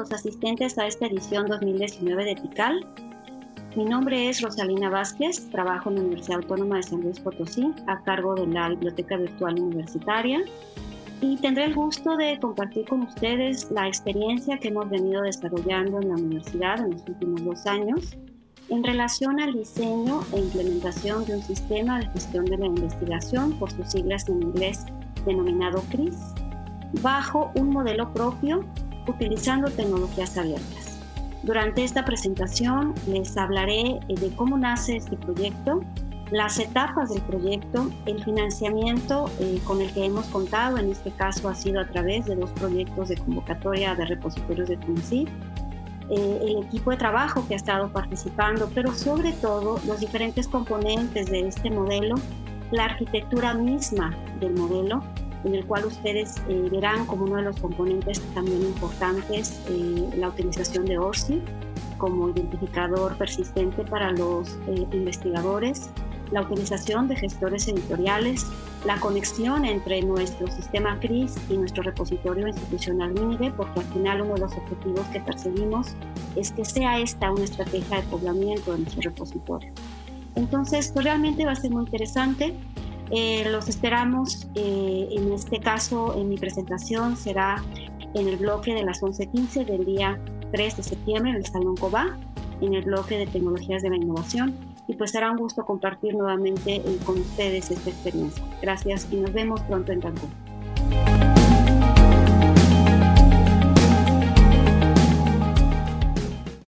los asistentes a esta edición 2019 de TICAL. Mi nombre es Rosalina Vázquez, trabajo en la Universidad Autónoma de San Luis Potosí a cargo de la Biblioteca Virtual Universitaria y tendré el gusto de compartir con ustedes la experiencia que hemos venido desarrollando en la universidad en los últimos 2 años en relación al diseño e implementación de un sistema de gestión de la investigación, por sus siglas en inglés denominado CRIS, bajo un modelo propio utilizando tecnologías abiertas. Durante esta presentación les hablaré de cómo nace este proyecto, las etapas del proyecto, el financiamiento con el que hemos contado, en este caso ha sido a través de 2 proyectos de convocatoria de repositorios de CONACYT, el equipo de trabajo que ha estado participando, pero sobre todo los diferentes componentes de este modelo, la arquitectura misma del modelo, en el cual ustedes verán como uno de los componentes también importantes la utilización de ORCID como identificador persistente para los investigadores, la utilización de gestores editoriales, la conexión entre nuestro sistema CRIS y nuestro repositorio institucional MINIBE, porque al final uno de los objetivos que perseguimos es que sea esta una estrategia de poblamiento de nuestro repositorio. Entonces, pues realmente va a ser muy interesante. Los esperamos, en este caso, en mi presentación será en el bloque de las 11:15 del día 3 de septiembre en el Salón Cobá, en el bloque de tecnologías de la innovación, y pues será un gusto compartir nuevamente con ustedes esta experiencia. Gracias y nos vemos pronto en Cancún.